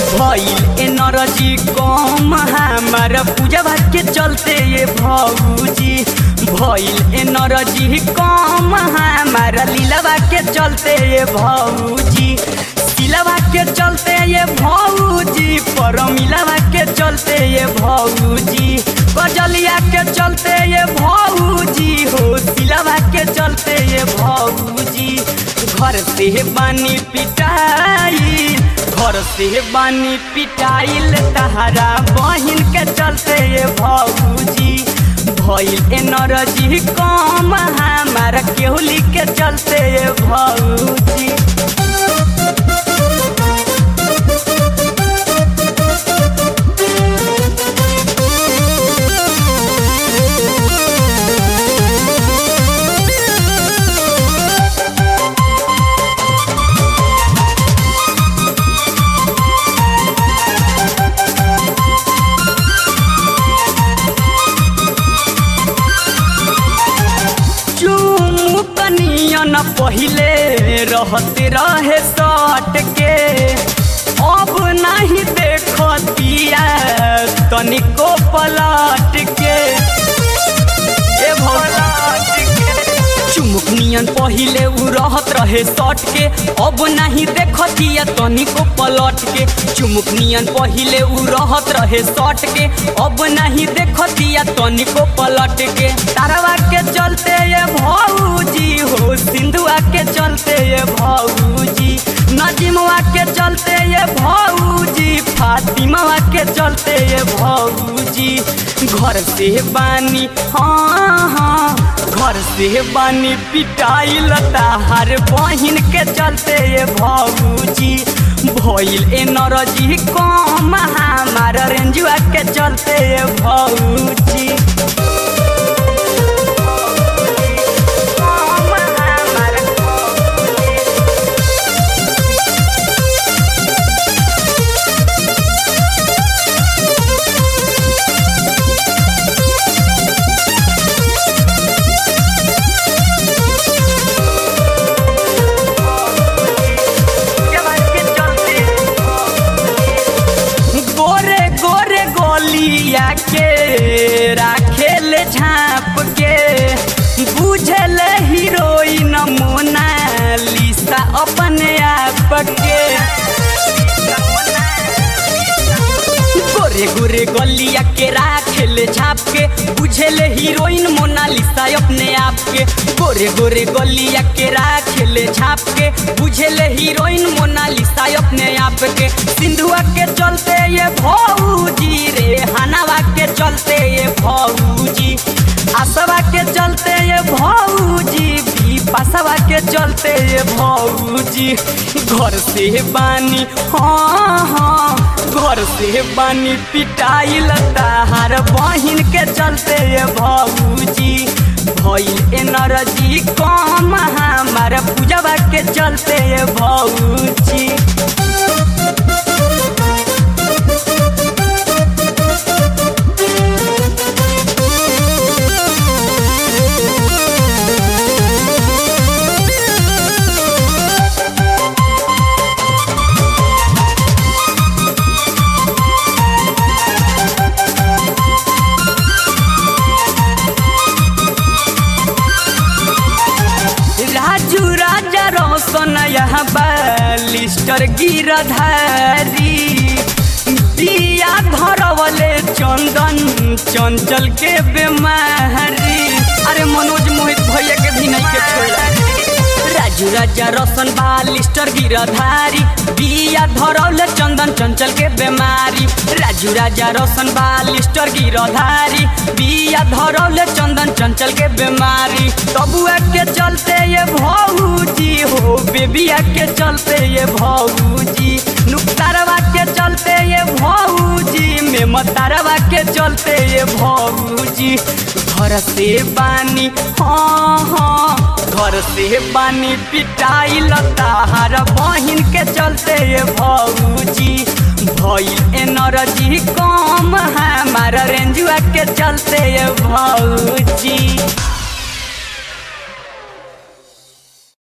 भइल एनर्जी कम हमारा पूजवा के चलते ये भौजी। भइल एनर्जी कम हमारा लीलवा के चलते ये भौजी। सिलवा के चलते ये भौजी, परमिलवा के चलते ये भौजी। गजलिया के चलते ये भौजी हो, सिलवा के चलते ये भौजी। घर से बानी पिटाई, घर से बानी पिटाइल तहरा बहिन के चलते ये भौजी। भइल एनर्जी कम हमारा केहुली के चलते ये भौजी। न पहिले रहते रहे सट के, अब नहीं देखतिया तनिको पलट के। चुमुक नियन पहिले उ रहत रहे सट के, अब नहीं देखतिया तनिको पलट के। चुमुक नियन पहिले उ रहत रहे सट के, अब नहीं देखतिया तनिको पलट के। तारवा के चलते ये भौजी हो, सिंधुआ के चलते ये भौजी। नजीमवा के चलते ये भौजी, फातिमा के चलते ये भौजी। घर से बानी हाँ, घर से बानी पिटाइल तहार बहिन के चलते ये भौजी। भइल एनर्जी कम हमारा रेंजुआ के चलते ये भौजी। के राखेल झाँप के, बुझल हीरोइन मोनालिसा अपने आप के। गोरे गोरे गलिया के राखेल झाँप के, बुझल हीरोइन मोनालिसा अपने आप के। गोरे गोरे गलिया के राखेल झाँप के, बुझल हीरोइन मोनालिसा अपने आप के। सिंधुआ के चलते ये भौजी रे, हनावा के चलते ये भौजी। आसवा के चलते ये भौजी, बिपासवा के चलते ये भौजी। घर से बानी हाँ, घर से बानी पिटाइल तहार बहिन के चलते ये भौजी। भइल एनर्जी कम हमारा पूजवा के चलते ये भौजी। यहाँ बालिस्टर गिरधारी, दिया धरवले चंदन चंचल के बेमारी। अरे मनोज मोहित भैया के भी नहीं के छोड़ा। राजू राजा रोशन बालिस्टर गिरधारी, दिया धरवले चंदन चंचल के बेमारी। राजू राजा रोशन बालिस्टर गिरधारी, दिया धरवले चंदन चंचल के बेमारी। तबुआ के चलते ये भौजी हो, बेबिया के चलते ये भौजी। नुकतारवा के चलते ये भौजी, मेमतारवा के चलते ये भौजी। घर से बानी हाँ, घर से बानी पिटाइल तहार बहिन के चलते ये भौजी। भइल एनर्जी कम हमारा रेंजुआ के चलते ये भौजी।